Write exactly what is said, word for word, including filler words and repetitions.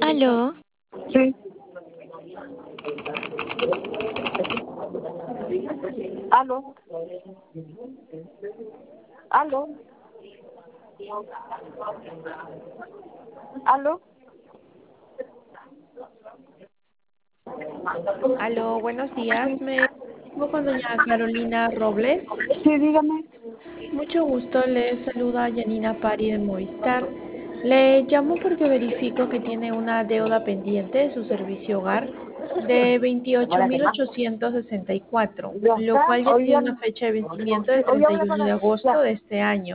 Aló, Sí. Aló. Aló. Aló. Aló, buenos días. Me comunico con doña Carolina Robles. Sí, dígame. Mucho gusto, le saluda Yanina Pari de Movistar. Le llamo porque verifico que tiene una deuda pendiente de su servicio hogar de veintiocho mil ochocientos sesenta y cuatro, Ya lo está. cual ya Hoy tiene ya, una fecha de vencimiento del hoy ya treinta y hablé uno con de él. agosto Ya. de este año.